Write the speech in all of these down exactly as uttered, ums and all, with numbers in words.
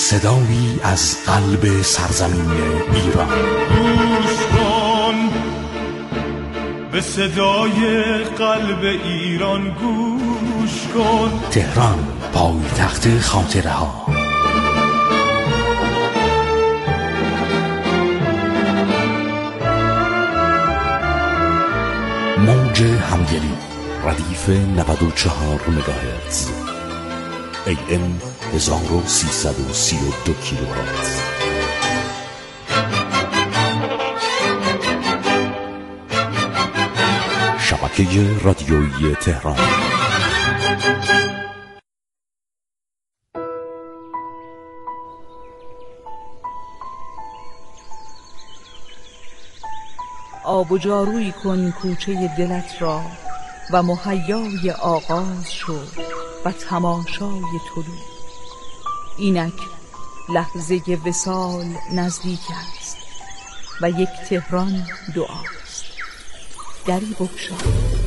صدایی از قلب سرزمین ایران. گوش کن به صدای قلب ایران، گوش کن. تهران، پایتخت خاطره ها. موج همگلی، ردیف نود و چهار مگاهرتز، ای ام هزار و سیصد و سی و دو کیلوهرتز. شبکه رادیویی تهران. آب و جارویی کن کوچه دلت را و مهیای آغاز شو و تماشای طلوع. اینک لحظه وصال نزدیک است و یک تهران دعاست. دری بگشا.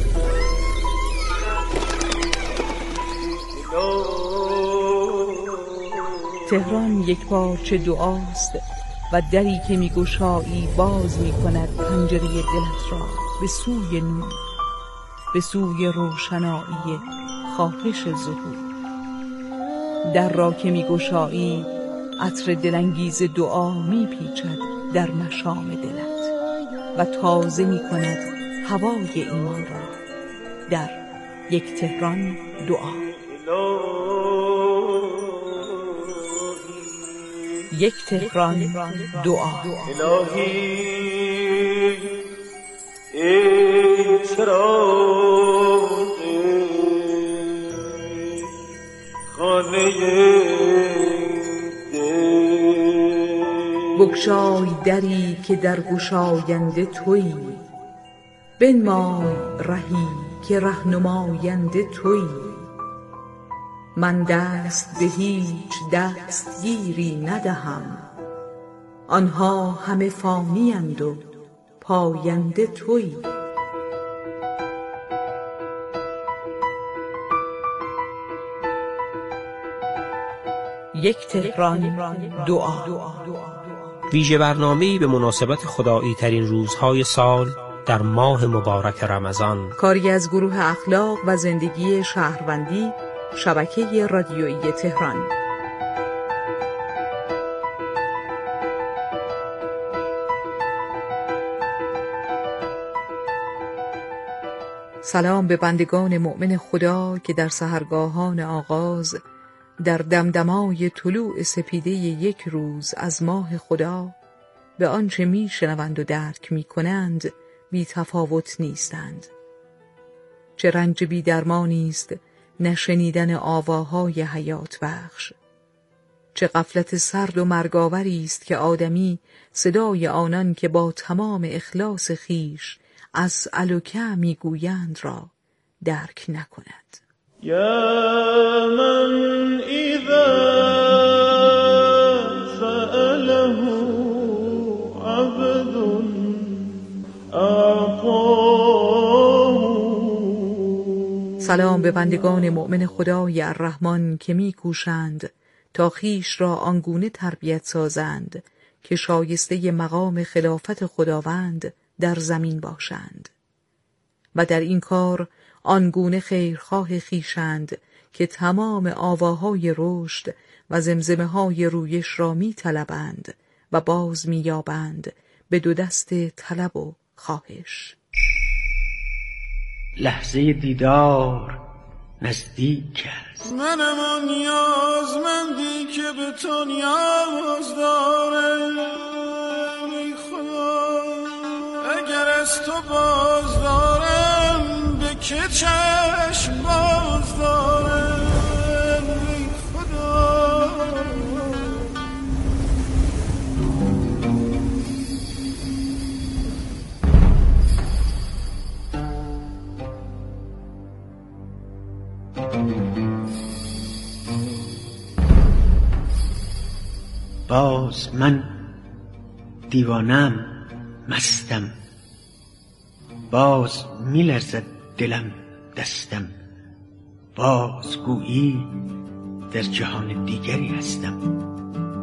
تهران یک پارچه دعاست و دری که می گشایی باز می کند پنجره دلت را به سوی نور، به سوی روشنایی خواهش ظهور. در را که می گشایی عطر دلانگیز دعا می پیچد در مشام دلت و تازه می کند هوای ایمان را. در یک تهران دعا. یک تهران دعا. الهی ای چراغ خانه دل، بگشای دری که در گشاینده تویی، بنمای رهی که رهنماینده تویی. من دست به هیچ دستگیری ندهم، آنها همه فانی اند و پاینده تویی. یک تهران دعا. ویژه برنامه‌ای به مناسبت خدایی ترین روزهای سال در ماه مبارک رمضان، کاری از گروه اخلاق و زندگی شهروندی، شبکه رادیویی تهران. سلام به بندگان مؤمن خدا که در سحرگاهان آغاز، در دمدمای طلوع سپیده یک روز از ماه خدا، به آنچه می شنوند و درک می کنند بی تفاوت نیستند. چه رنج بی درمانی است نشنیدن آواهای حیات بخش. چه غفلت سرد و مرگاوری است که آدمی صدای آنان که با تمام اخلاص خیش اسألک میگویند را درک نکند. یا من اذا سأله عبد اعطاه. سلام به بندگان مؤمن خدای الرحمن که میکوشند تا خیش را آنگونه تربیت سازند که شایسته مقام خلافت خداوند در زمین باشند و در این کار آنگونه خیرخواه خیشند که تمام آواهای رشد و زمزمه‌های رویش را می طلبند و باز می یابند به دو دست طلب و خواهش. لحظه دیدار نزدیک است. منم آن نیازمندی که به تو نیاز دارم. ای خدا اگر از تو باز دارم به که چشم باز دارم. ای خدا باز من دیوانم، مستم، باز میلرزد دلم دستم، باز گویی در جهان دیگری هستم.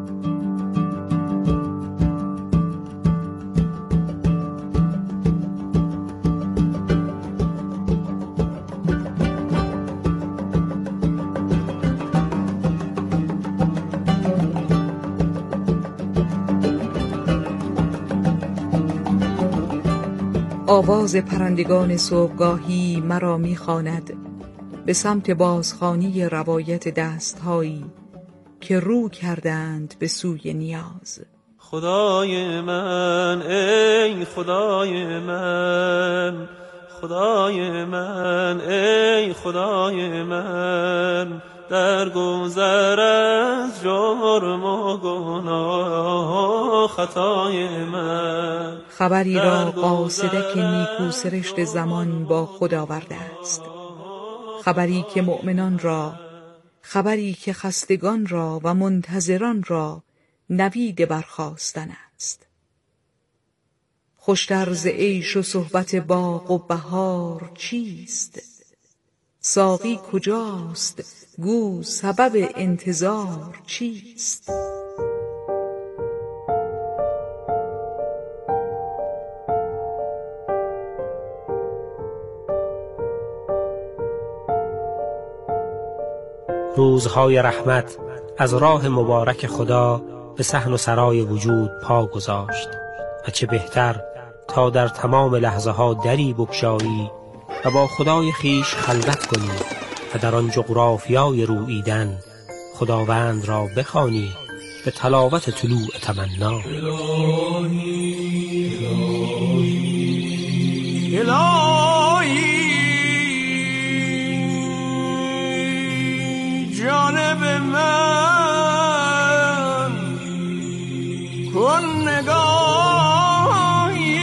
آواز پرندگان صبحگاهی مرا می‌خواند به سمت بازخوانی روایت دست‌هایی که رو کردند به سوی نیاز. خدای من، ای خدای من، خدای من، ای خدای من، در گذر از جرم و گناه خطای من. خبری را قاصدک نیکو سرشت زمان با خود آورده است، خبری که مؤمنان را، خبری که خستگان را و منتظران را نوید برخاستن است. خوشتر ز عیش و صحبت باغ و بهار چیست؟ ساقی کجاست؟ گو سبب انتظار چیست؟ روزهای رحمت از راه مبارک خدا به صحن و سرای وجود پا گذاشت و چه بهتر تا در تمام لحظه ها دری بگشایی و با خدای خیش خلوت کنی و در آن جغرافیای روییدن خداوند را بخوانی به تلاوت طلوع تمنا. الهی الهی جانب من کن نگاهی.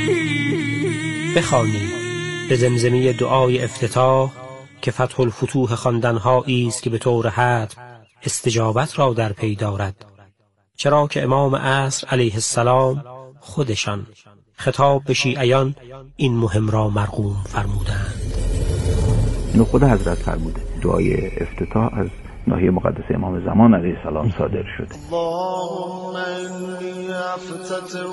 بخوانی به زمزمه دعای افتتاح که فتح الفتوح خواندن‌هایی است که به طور حتم استجابت را در پی دارد، چرا که امام عصر علیه السلام خودشان خطاب به شیعیان این مهم را مرقوم فرمودند. اینو خود حضرت فرموده. دعای افتتاح از ناحیه مقدس امام زمان علیه السلام صادر شده. اللهم انی افتتح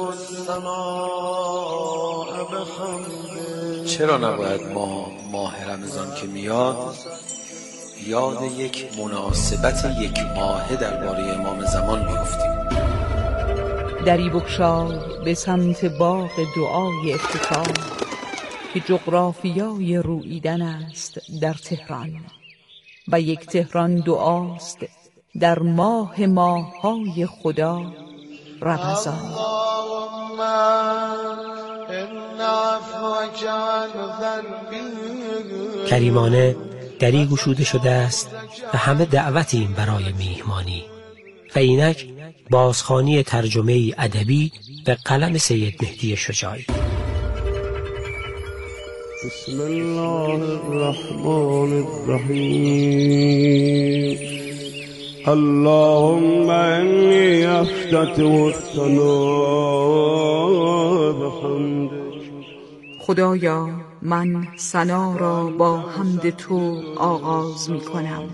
الثناء بحمدک. چرا نباید ما ماه رمضان که میاد یاد یک مناسبت یک ماهه درباره امام زمان بیفتیم؟ دری بگشای به سمت باغ دعای افتتاح که جغرافیای روییدن است در تهران و یک تهران دعاست در ماه ماه‌های خدا رمضان. اللهم ان عفوک عن ذنبی. کریمانه دری گشوده شده است و همه دعوتیم برای میهمانی و اینک بازخوانی ترجمه ادبی به قلم سید مهدی شجاعی. بسم الله الرحمن الرحیم. اللهم انی افتتح الثناء بحمدک. خدایا من ثنا را با حمد تو آغاز می کنم،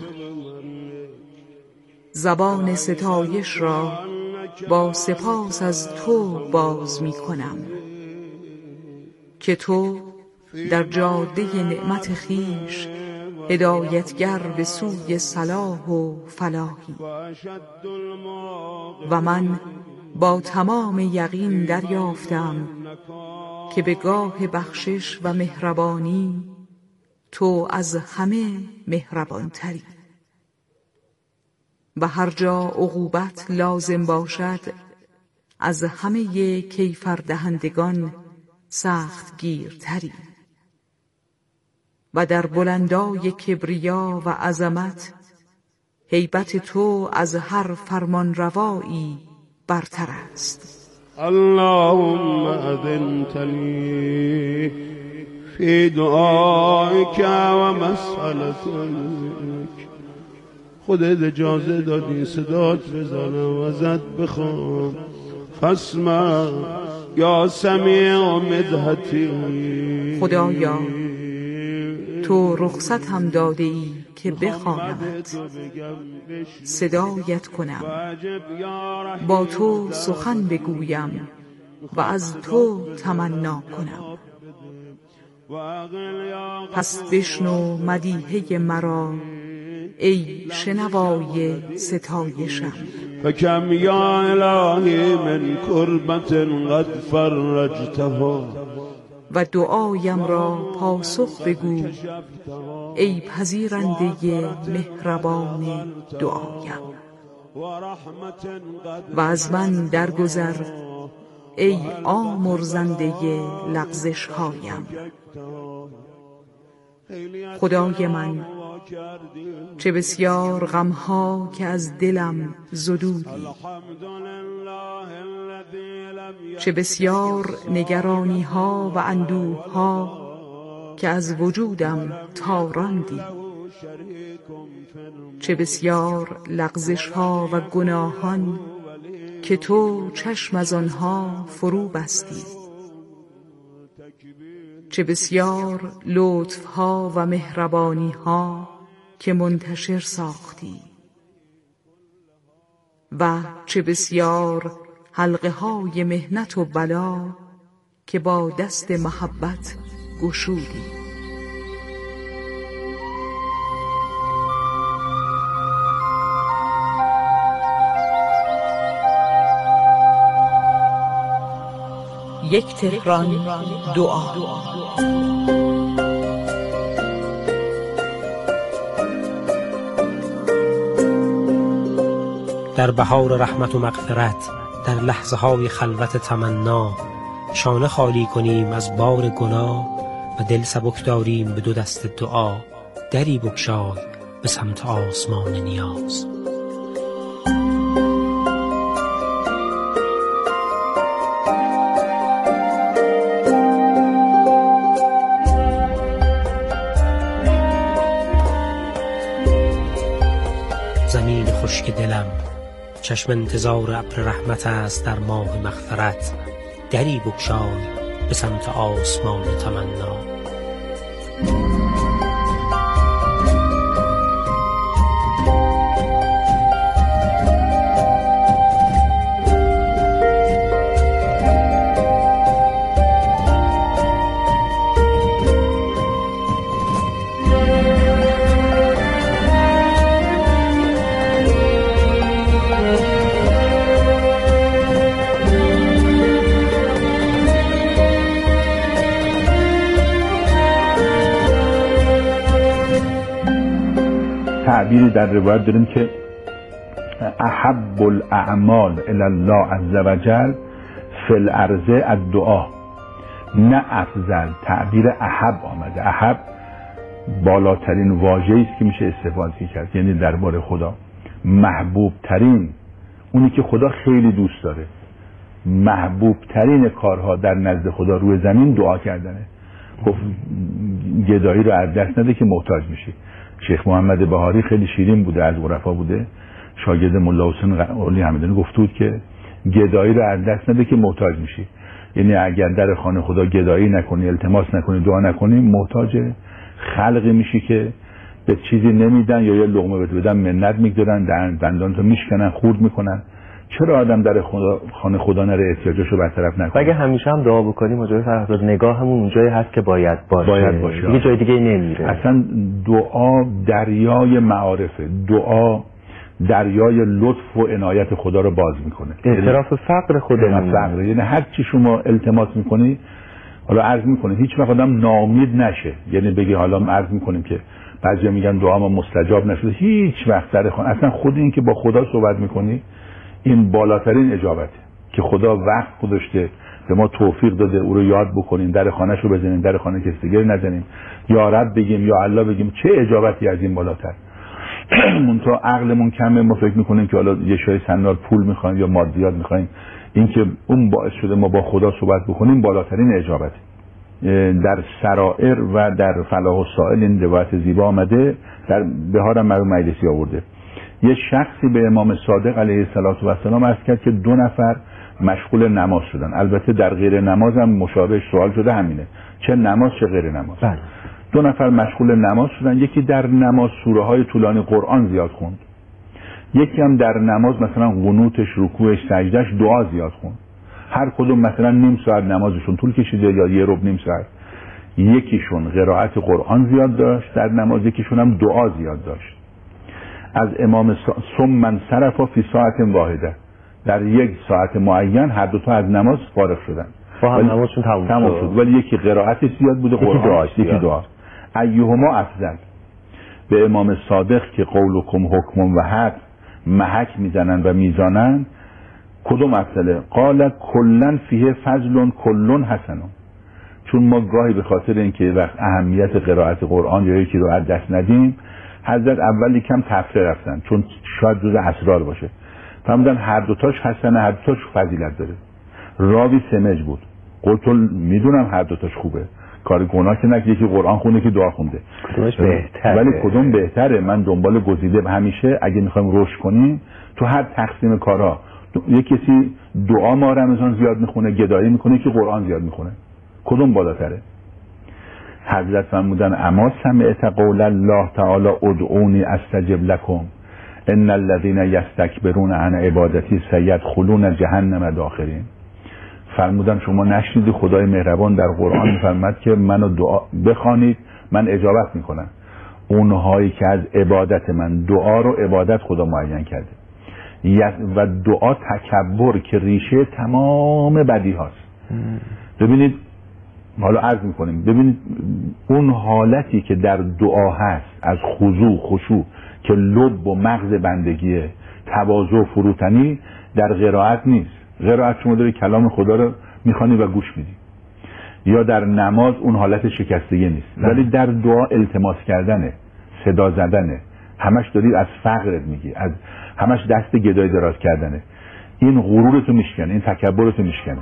زبان ستایش را با سپاس از تو باز می کنم که تو در جاده نعمت خیش هدایتگر به سوی صلاح و فلاحی و من با تمام یقین دریافتم که به گاه بخشش و مهربانی تو از همه مهربان تری و هر جا عقوبت لازم باشد از همه کیفر دهندگان سخت گیرتری و در بلندای کبریا و عظمت هیبت تو از هر فرمان روایی برتر است. اللهم اذنت لی فی دعائک و مسئلتک. خودت اجازه دادی صدات بزنم و ازت بخوام. فاسمع یا سمیع مدحتی. خدایا تو رخصت هم داده ای که بخوانمت، صدایت کنم، با تو سخن بگویم و از تو تمنا کنم. پس بشنو مدیحه مرا ای شنوای ستایشم. فکم یا الهی من کربت قد فرجتها. و دعایم را پاسخ بگو ای پذیرنده مهربان دعایم. و از من درگذر ای آمرزنده لغزش هایم. خدای من چه بسیار غمها که از دلم زدودی، چه بسیار نگرانی ها و اندوه ها که از وجودم تاراندی، چه بسیار لغزش ها و گناهان که تو چشم از آنها فرو بستی، چه بسیار لطف ها و مهربانی ها که منتشر ساختی، و چه بسیار حلقه های محنت و بلا که با دست محبت گشودی. یک تهران دعا. در بهار رحمت و مغفرت، در لحظه های خلوت تمنا، شانه خالی کنیم از بار گناه و دل سبک داریم به دو دست دعا. دری بگشای به سمت آسمان نیاز. زمین خشک دلم چشم انتظار ابر رحمت است در ماه مغفرت. دری بگشای به سمت آسمان تمنا. تعبیری در روایت داریم که احب الاعمال الی الله عز وجل فی الارض الدعا. نه افضل، تعبیر احب آمده. احب بالاترین واژه‌ای است که میشه استفاده کرد، یعنی درباره خدا. محبوب ترین، اونی که خدا خیلی دوست داره، محبوب ترین کارها در نزد خدا روی زمین دعا کردنه. گفت گدایی رو از دست نده که محتاج میشی. شیخ محمد بهاری خیلی شیرین بوده، از عرفا بوده، شاگرد ملا حسین قلی همدانی گفته بود که گدایی رو از دست نده که محتاج میشی. یعنی اگر در خانه خدا گدایی نکنی، التماس نکنی، دعا نکنی، محتاج خلقی میشی که به چیزی نمیدن یا یه لقمه بهت بدن منت میگذارن، دندانتو میشکنن، خورد میکنن. چرا آدم در خدا خانه خدا نره احتیاجاشو برطرف نکنه؟ اگه همیشه هم دعا بکنیم مجاز فرهاد نگاهمون اونجایی هست که باید باشه، باید باشه. دیگه جای دیگه نمیره. اصلا دعا دریای معارفه، دعا دریای لطف و عنایت خدا رو باز میکنه. اعتراف فقر خودمون، فقر، یعنی هر چی شما التماس میکنی، حالا عرض میکنه، هیچ وقت آدم ناامید نشه. یعنی بگی حالا عرض میکنیم که بعضیا میگن دعا ما مستجاب نشده، هیچ وقت در خانه اصلا خود این که با خدا صحبت میکنی این بالاترین اجابته که خدا وقت گذاشته به ما توفیق داده او رو یاد بکنیم، در خانه‌ش رو بزنیم، در خانه کسی دیگه نزنیم، یا رب بگیم یا الله بگیم. چه اجابتی از این بالاتر؟ منتها عقلمون کمه، ما فکر میکنیم که حالا یه شای سنار پول میخوایم یا مادیات میخوایم. این که اون باعث شده ما با خدا صحبت بکنیم بالاترین اجابته. در سرائر و در فلاح السائل این روایت زیبا آمده، در بهارم مرحوم مجلسی آورده. یه شخصی به امام صادق علیه السلام عرض کرد که دو نفر مشغول نماز شدن. البته در غیر نماز هم مشابه سوال شده همینه، چه نماز چه غیر نماز. بله. دو نفر مشغول نماز شدن، یکی در نماز سوره های طولانی قرآن زیاد خوند، یکی هم در نماز مثلا قنوتش، رکوعش، سجدهش، دعا زیاد خوند. هر کدوم مثلا نیم ساعت نمازشون طول کشیده یا یه ربع نیم ساعت. یکیشون قرائت قرآن زیاد داشت در نماز، یکیشون هم دعا زیاد داشت. از امام ثم من صرف فی ساعت واحده، در یک ساعت معین هر دو تا از نماز فارغ شدن. با هم نمازشون تموم شد، ولی یکی قرائتش زیاد بوده، قرآن یکی دعا. ایهما افضل، به امام صادق که قولکم حکم و حق محک میزنن و میزانن، کدوم افضله؟ قال کلن فیه فضل کلن حسن. چون ما گاهی به خاطر اینکه وقت اهمیت قرائت قرآن یا یکی رو از دست ندیم، حضرت اولی کم تفسیر رفتن چون شاید جز اسرار باشه، فهمیدن هر دوتاش حسنه، هر دوتاش فضیلت داره. راوی سمج بود، قلت میدونم هر دوتاش خوبه، کار گناه که نکنه، یکی قرآن خونده که دعا خونده، کدومش بهتره؟ ولی کدوم بهتره؟ من دنبال گزیده همیشه اگه میخوایم رشد کنیم تو هر تقسیم کارا، یک کسی دعا ما رمضان زیاد میخونه، گدایی میکنه، که قرآن زیاد میخونه، کدوم بالاتره؟ حضرت فرمودن اما سمعت قول الله تعالی ادعونی استجب لکم ان الذين یستکبرون عن عبادتی سیدخلون جهنم داخرین. فرمودن شما نشنیدی خدای مهربان در قرآن میفرماد که منو دعا بخوانید من اجابت میکنم. اونهایی که از عبادت من، دعا رو عبادت خدا معین کرده، و دعا تکبر که ریشه تمام بدی هاست. ببینید حالا عرض میکنیم، ببینید اون حالتی که در دعا هست از خضوع خشوع که لب و مغز بندگیه، تواضع و فروتنی، در قرائت نیست. قرائت شما داری کلام خدا رو میخوانی و گوش میدی، یا در نماز اون حالت شکستگی نیست، ولی در دعا التماس کردنه، صدا زدنه، همش داری از فقرت میگی، از همش دست گدای دراز کردنه. این غرورتو میشکنه، این تکبرتو میشکنه.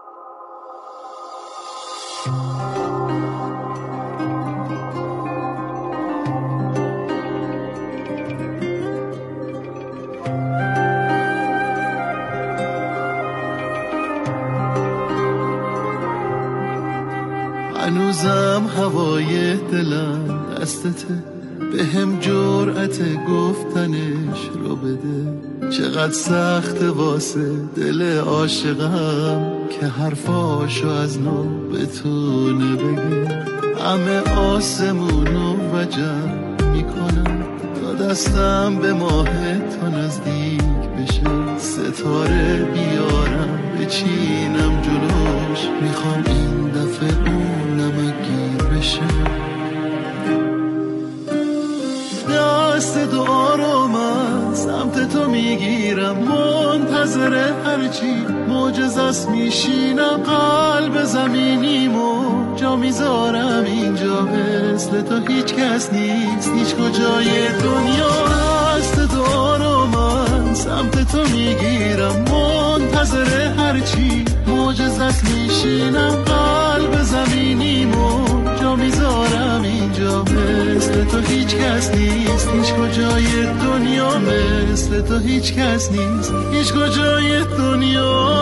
هنوزم هوای دلم دستته، به هم جرأت گفتنش رو بده. چقدر سخت واسه دل عاشقم که حرفاشو از نو بتونه بگه. همه آسمونو وجب میکنم تا دستم به ماه تا نزدیک بشه. ستاره بیارم بچینم جلوش، میخوام این دفعه اونم گیر بشه. دست دعا رو من سمت تو میگیرم، منتظر هرچی معجزه‌ست میشینم. قلب زمینیمو جا میذارم اینجا، مثل تو هیچ کس نیست هیچ کجای دنیا. دست دعا رو من سمت تو میگیرم، منتظر هرچی معجزه‌ست میشینم. قلب زمینیمو جا میذارم اینجا، مثل تو هیچ کس نیست هیچ کجای دنیا. مثل تو هیچ کس نیست هیچ کجای دنیا.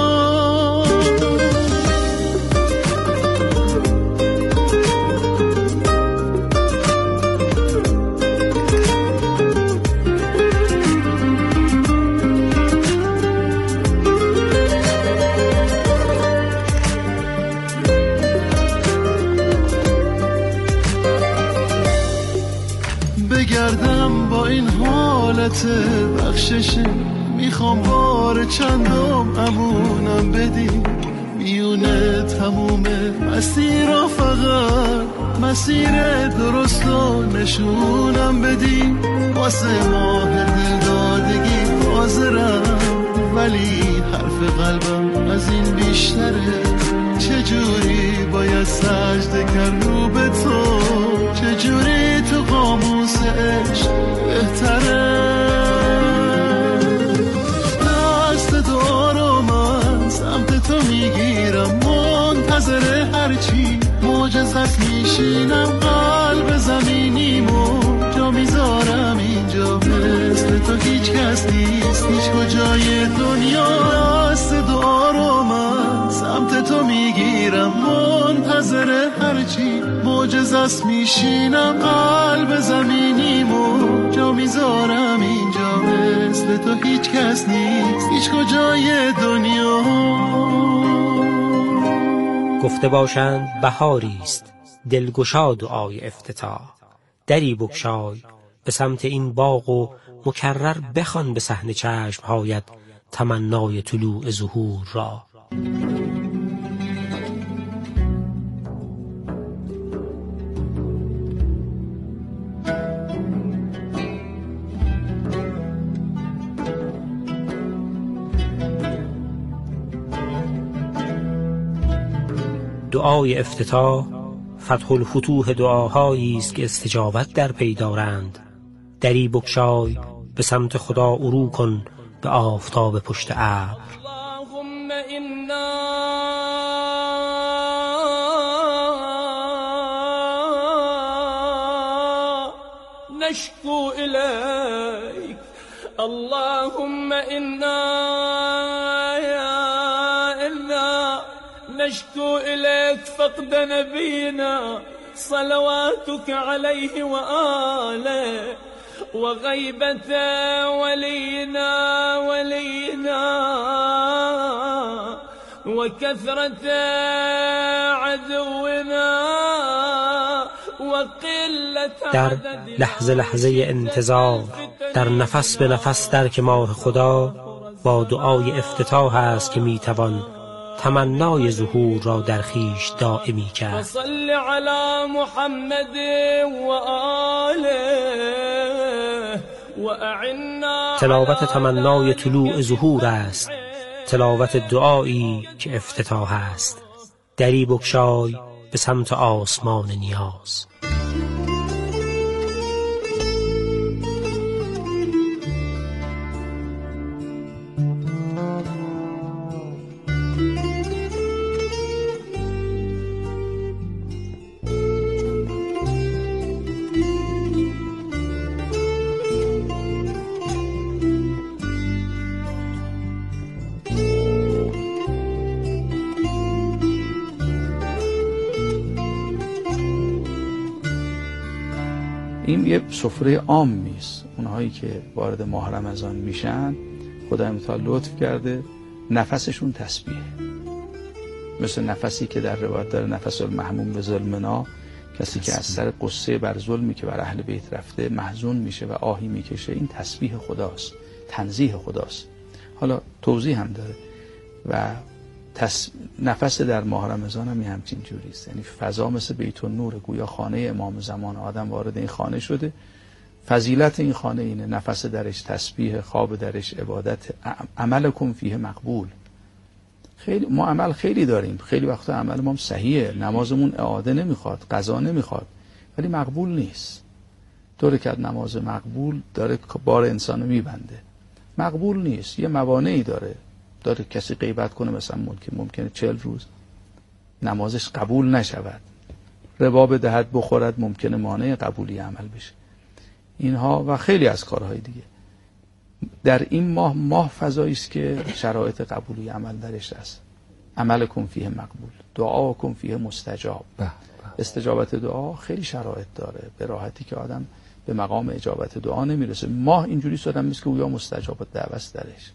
بگردم با این حالت بخششه، میخوام بار چندم امونم بدی. میونه تموم مسیر و فقط مسیر درست و نشونم بدی. واسه ماه دلدادگی حاضرم، ولی حرف قلبم از این بیشتره. چجوری باید سجده کرد رو به تو، چجوری تو قاموس عشق بهتره. دست دعا رو من سمت تو میگیرم، منتظر هرچی معجزه‌ست میشینم. قلب زمینیمو جا میذارم اینجا، مثل تو هیچ کس نیست هیچ کجای دنیا. دست دعا رو من سمت تو میگیرم، منتظر هرچی معجزه‌ست میشینم. قلب زمینیمو جا میذارم اینجا، مثل تو هیچ کس نیست هیچ کجای دنیا. گفته باشند بهاری است دلگشا دعای افتتاح. دری بگشای به سمت این باغ و مکرر بخوان به صحن چشم‌هایت تمنای طلوع ظهور را. دعای افتتاح فتح الفتوح دعاهایی است که استجابت در پی دارند. دری بگشای به سمت خدا ارو کن به آفتاب پشت ابر. اللهم انا نشكو إليك اللهم إنا إنا نشكو إليك فقد نبينا صلواتك عليه وآله وغيبة ولينا ولينا وكثرة عدونا در لحظه لحظه انتظار، در نفس به نفس درک ماه خدا، با دعای افتتاح است که میتوان تمنای ظهور را در خویش دائمی کرد. صل علی محمد و آله و اعنا. تلاوت تمنای طلوع ظهور است، تلاوت دعایی که افتتاح است. دری بگشای به سمت آسمان نیاز. این یه سفره عام نیست. اونهایی که وارد ماه رمضان میشن خدای متعال لطف کرده نفسشون تسبیحه، مثل نفسی که در روایت داره نفس المحموم به ظلمنا، کسی که از سر قصه بر ظلمی که بر اهل بیت رفته محزون میشه و آهی میکشه، این تسبیح خداست، تنزیه خداست. حالا توضیح هم داره و تس... نفس در ماه رمضان هم همچین جوری است. یعنی فضا مثل بیت النور، گویا خانه امام زمان، آدم وارد این خانه شده. فضیلت این خانه اینه، نفس درش تسبیح، خواب درش عبادت، عملکم فیه مقبول. خیلی ما عمل خیلی داریم، خیلی وقتا عمل ما صحیحه، نمازمون اعاده نمیخواد، قضا نمیخواد، ولی مقبول نیست. طوری که نماز مقبول داره بار انسانو میبنده، مقبول نیست، یه موانعی داره. داره کسی غیبت کنه مثلا ممکن ممکنه چهل روز نمازش قبول نشود، ربا بدهد بخورد ممکنه مانع قبولی عمل بشه، اینها و خیلی از کارهای دیگه. در این ماه ماه فضایی است که شرایط قبولی عمل درش هست. عملکم فیه مقبول، دعاکم فیه مستجاب. استجابت دعا خیلی شرایط داره، به راحتی که آدم به مقام اجابت دعا نمیرسه. ماه اینجوری آدم نیست که اویا مستجاب دعوت درش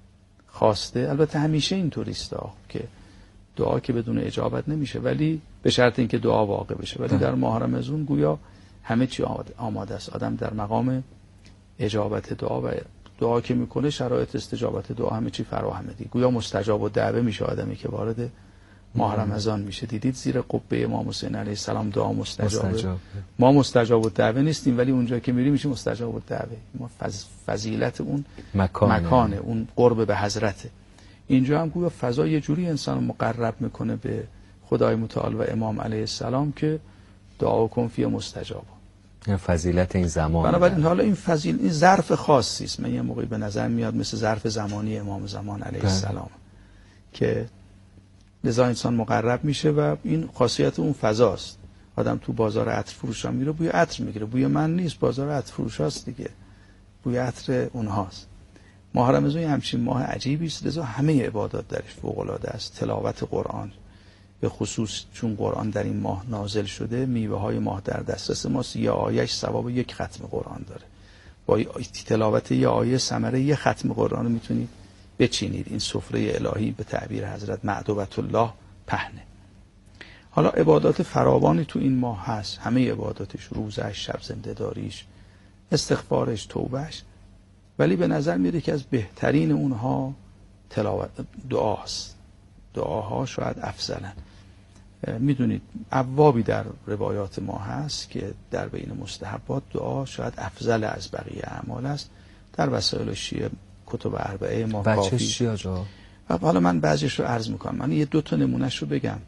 خواسته. البته همیشه اینطوری است که دعا که بدون اجابت نمیشه، ولی به شرط اینکه دعا واقع بشه. ولی در ماه رمضان گویا همه چی آماده است، آدم در مقام اجابت دعا و دعا که میکنه شرایط استجابت دعا همه چی فراهمه دیگه. گویا مستجاب و دعوه میشه آدمی که وارد ماه رمضان میشه. دیدید زیر قبه امام حسین علیه السلام دعا مستجابه. مستجاب. ما مستجاب و دعوه نیستیم، ولی اونجا که میریم میشه مستجاب و دعوه. ما فض... فضیلت اون مکانه. مکانه اون قرب به حضرته. اینجا هم گویا فضا یه جوری انسان مقرب میکنه به خدای متعال و امام علیه السلام که دعا کن فی مستجاب. این فضیلت این زمان. بنابراین حالا این فضیل این ظرف خاصی است. من یه موقعی به نظر میاد مثل ظرف زمانی امام زمان علیه السلام که لذا انسان مقرب میشه و این خاصیت اون فضاست. آدم تو بازار عطر فروش ها میره بوی عطر میگیره، بوی من نیست، بازار عطر فروش هاست دیگه، بوی عطر اونهاست. ماه رمضان همچین ماه عجیبی است، لذا همه عبادات درش فوق العاده است. تلاوت قرآن به خصوص چون قرآن در این ماه نازل شده، میوه های ماه در دسترس ماست. یه آیهش ثواب یک ختم قرآن داره. با تلاوت یه آیه ثمره یه ختم قرآن رو میتونید بچینید. این سفره الهی به تعبیر حضرت معدوبت الله پهنه. حالا عبادات فراوانی تو این ماه هست، همه عباداتش، روزش، شب زنده داریش، استغفارش، توبهش، ولی به نظر میاد که از بهترین اونها تلاوت دعاست. دعاها شاید افضلن. میدونید ابوابی در روایات ما هست که در بین مستحبات دعا شاید افضل از بقیه اعمال است. در وسائل شیعه کتب اربعه ما کافی. چی آجا؟ حالا من بعضیش رو عرض میکنم. من یه دو تا نمونهش رو بگم.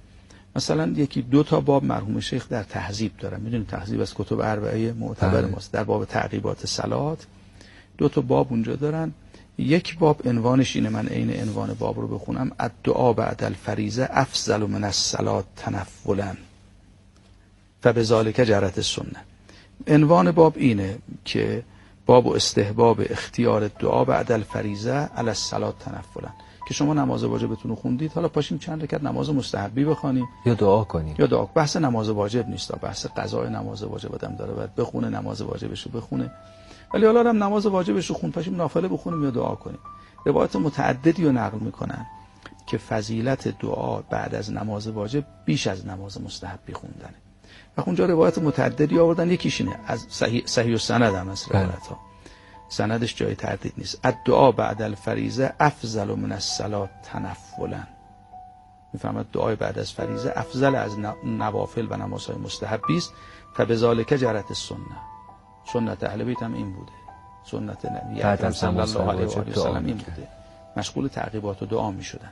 مثلا یکی دو تا باب مرحوم شیخ در تهذیب دارن، میدونید تهذیب از کتب اربعه معتبر ماست، در باب تعقیبات صلات دو تا باب اونجا دارن. یک باب عنوانش اینه، من عین عنوان باب رو بخونم: الدعاء بعد الفریضه افضل من الصلاه تنفلا فبذلک جرت السنه. عنوان باب اینه که باب و استحباب اختیار دعا بعد الفریضه علی الصلاه تنفلا، که شما نماز واجبتون رو خوندید، حالا پاشیم چند رکعت نماز مستحبی بخونیم یا دعا کنیم. یا دعا. بحث نماز واجب نیست، بحث قضای نماز واجب آدم داره، بعد بخونه نماز واجبش رو بخونه، ولی حالا هم نماز واجبش رو خون، پاشیم نافله بخونیم یا دعا کنیم. روایات متعددی رو نقل میکنن که فضیلت دعا بعد از نماز واجب بیش از نماز مستحبی خوندنه. و اونجا روایات متعددی آوردن، یکیش اینه از صحیح صحیح السند هم از روایت ها، سندش جای تردید نیست: الدعاء بعد الفریضه افضل من الصلاه تنفلا. میفهمد دعای بعد از فریضه افضل از نوافل و نمازهای مستحبی است. فبذلک جرت السنه. سنت اهل بیت هم این بوده، سنت نبی اکرم صلی الله علیه و سلم این بوده، مشغول تعقیبات و دعا میشدن.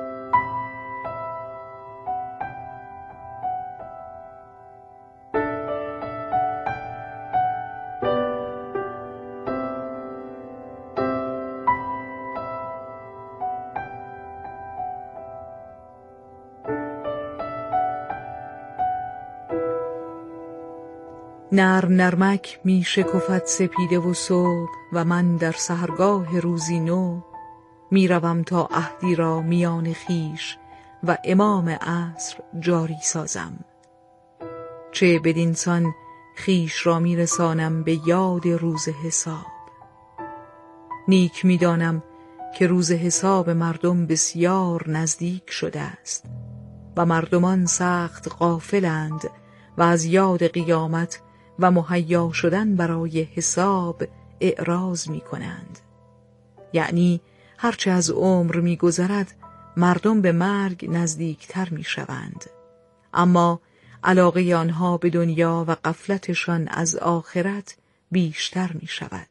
نرم نرمک می شکفت سپیده و صبح و من در سحرگاه روزی نو می روم تا عهدی را میان خیش و امام عصر جاری سازم. چه بدینسان خیش را می رسانم به یاد روز حساب. نیک می دانم که روز حساب مردم بسیار نزدیک شده است و مردمان سخت غافلند و از یاد قیامت و مهیا شدن برای حساب اعراض می کنند. یعنی هرچه از عمر می گذرد مردم به مرگ نزدیکتر می شوند، اما علاقه آنها به دنیا و غفلتشان از آخرت بیشتر می شود.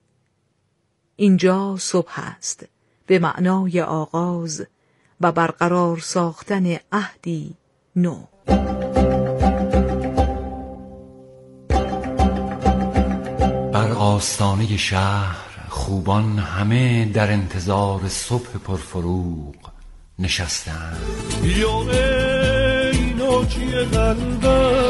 اینجا صبح است به معنای آغاز و برقرار ساختن عهدی نو. بر آستانه شهر خوبان همه در انتظار صبح پرفروغ نشستند. یا ای ناجی قلبم،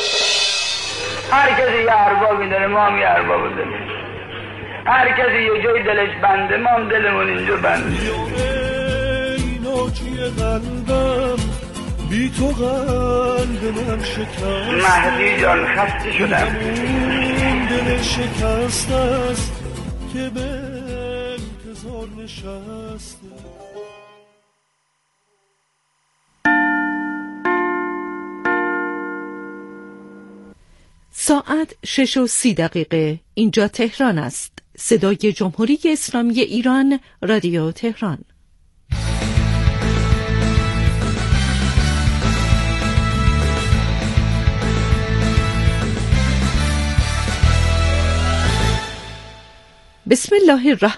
هر کسی یه اربابی داره، ما هم یه ارباب داریم. هر کسی یه جای دلش بنده، ما هم دلمون اینجا بنده. یا ای ناجی قلبم، بی تو قلب من شکست. مهدی جان خسته شدم، دل شکست است که به انتظار نشسته. ساعت شش و سی دقیقه. اینجا تهران است. صدای جمهوری اسلامی ایران، رادیو تهران. بسم الله الرحمن